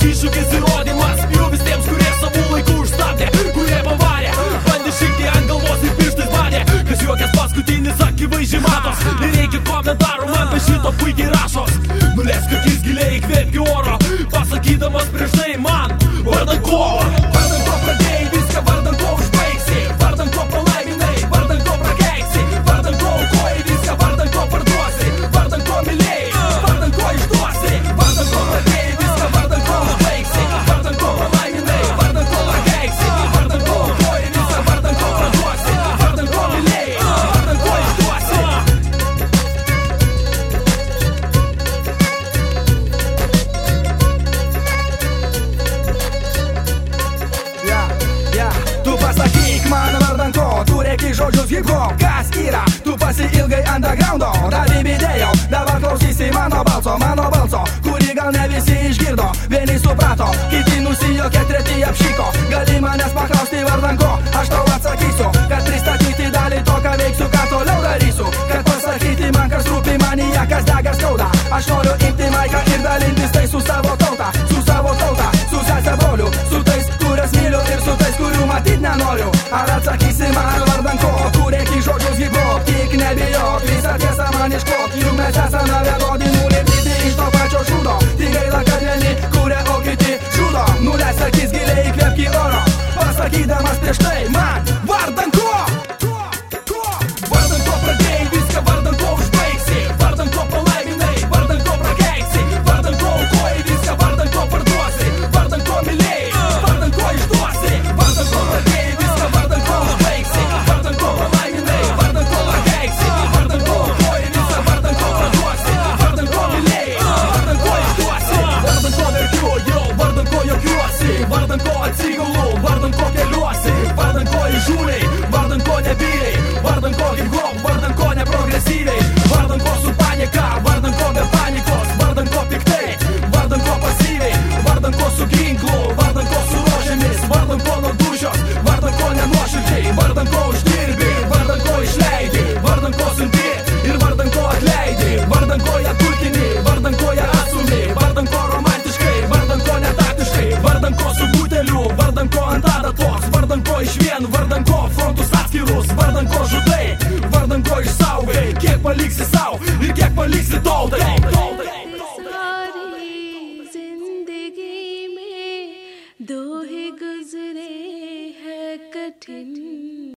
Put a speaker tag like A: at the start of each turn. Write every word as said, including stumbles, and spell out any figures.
A: Naujas iššūkis įrodymas pjūvis tiems, kurie savų laikų užstabdė, kurie pavarė, bandė šikti ant galvos ir pirštais badė. Kas juokės paskutinis akivaizdžiai matos, nereikia komentarų, man be šito puikiai rašos. Nuleisk akis giliai, įkvėpki oro, pasakydamas prieš tai man vardan ko. Vardan ko pradėjai viską, vardan ko užbaigsi, vardan ko palaiminai, vardan ko prakeiksi, vardan ko aukojai viską, vardan ko parduosi, vardan ko mylėjai, vardan ko išduosi, vardan ko pradėjai viską, vardan ko užbaigsi, vardan ko palaiminai, vardan ko prakeiksi, vardan ko aukojai viską, vardan ko parduosi, vardan ko mylėjai, vardan ko išduosi.
B: Tu pasakyk man vardan ko, tu rėki žodžius hip-hop, kas yra, tu pasiilgai undergroundo, dar įbidėjau, dabar klausysi mano balso, mano balso, kurį gal ne visi išgirdo, vieni suprato, kiti nusijokė, treti apšyko, gali manęs paklausti vardan ko, aš tau atsakysiu, kad pristatyti dalį to, ką veiksiu, ką toliau darysiu, kad pasakyti man, kas rūpi manyje, kas dega skauda, aš noriu imti maiką ir dalintis tai su savo tauta, su savo tauta, su sese broliu, su tais, kurias myliu ir su tais, kurių matyt nenoriu. Ar atsakysi man vardan ko, tu rėki žodžius hip-hop, tik nebijok, visą tiesą man išklok, juk mes esame vienodi, nulipdyti iš to pačio šūdo, tik gaila, kad vieni kuria, o kiti žudo. Nuleisk akis giliai, įkvėpki oro, pasakydamas prieš tai man vardan ko.
A: Vardan ko pradėjai viską, vardan ko užbaigsi, vardan ko palaiminai, vardan ko prakeiksi, vardan ko aukojai viską, vardan ko parduosi, vardan ko mylėjai, vardan ko išduosi, vardan ko pradėjai viską, vardan ko užbaigsi, vardan ko palaiminai, vardan ko prakeiksi, vardan ko aukojai viską, vardan ko parduosi, vardan ko mylėjai, vardan ko išduosi, vardan ko verkiu, jau, vardan ko juokiuosi, vardan ko atsigaulu, vardan ko keliuosi, vardan ko įžūliai, vardan ko nebyliai, vardan ko hip-hop, vardan ko neprogresyviai, vardan ko su panika, vardan ko be panikos, vardan ko piktai, vardan ko pasyviai, vardan ko su ginklu, vardan ko su rožėmis, vardan ko nuo dušios, vardan ko nenuoširdžiai, vardan ko uždirbi, vardan ko išleidi, vardan ko sunti ir vardan ko atleidi, vardan ko ją turkini, vardan ko ją atsumi, vardan ko romantiškai, vardan ko netaktiškai, vardan ko su buteliu, vardan ko ant adatos, vardan ko išvien, vardan ko frontus atskirus, vardan ko žudai, vardan ko išsaugai, kiek paliksi sau ir kiek paliksi tautai.